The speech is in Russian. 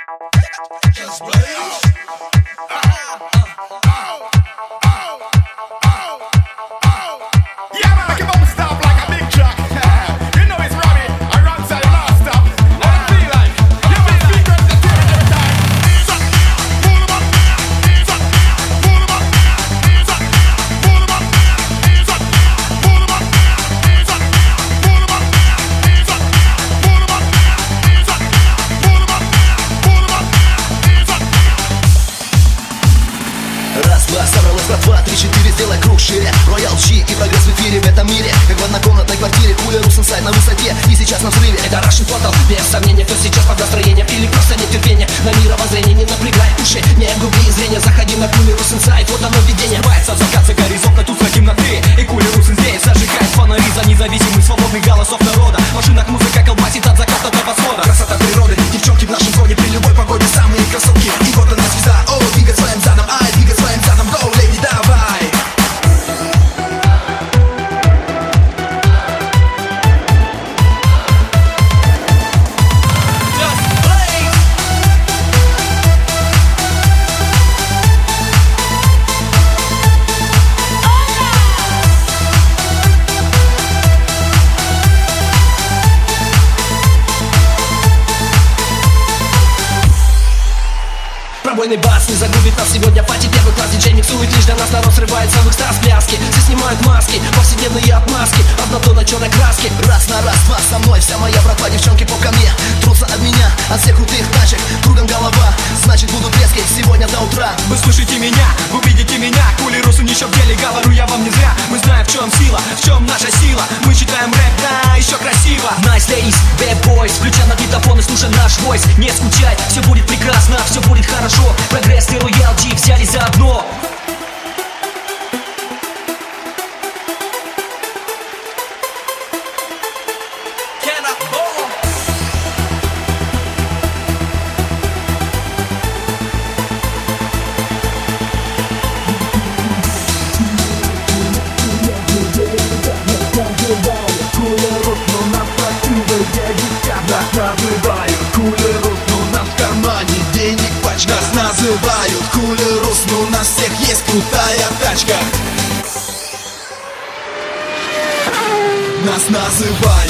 Just blaze. Yeah, man, give up and stop like a big truck. You know it's Robbie. I run so you not stop. What I feel like. You be secret to tell every time. Pull 'em up, pull 'em up, pull 'em up, pull 'em up, pull 'em up, pull 'em up, pull 'em up. Раз, два, собралась братва, 3, 4, сделай круг шире. Роял Чи и прогресс в эфире в этом мире. Как в однокомнатной квартире, кулер Русенсайд на высоте. И сейчас на взрыве, это Russian Total. Без сомнения, кто сейчас под настроением. Или просто нет терпения на мировоззрение. Не напрягай уши, не губи зрения. Заходи на кулер Русенсайд, вот оно видение. Вайца в закат за горизонта, тут за темноты. И кулер Русен здесь зажигает фонари за независимых свободных голосов народа. В машинах музыка колбасит от заката до восхода. Красота природы, девчонки в нашем зоне. При любой погоде самые красотки. И вот она звезда, о, двигать своим задом, ай, двигать своим задом, гоу, леди, давай. Пробойный бас не загубит нас сегодня. Пати первый класс, диджей миксует лишь для нас. Народ срывается в экстаз пляски. Все снимают маски, повседневные отмазки. Однотонной черной краски. Раз на раз, два со мной. Вся моя братва, девчонки по ко мне. Трутся от меня, от всех крутых тачек. Кругом голова, значит будут резкие сегодня до утра. Вы слышите меня, вы видите меня. Кулер Русен еще в деле, говорю я вам не зря. Мы знаем, в чем сила, в чем наша сила. Мы читаем рэп, да, еще красиво. Nice ladies, bad boys. Включай магнитофон и слушай наш войс. Не скучай, все будет прекрасно, все будет хорошо. Прогресс и Роял Чи взялись заодно. Кулерус, но у нас в кармане денег пачка. Нас называют Кулерус, но у нас всех есть крутая тачка. Нас называют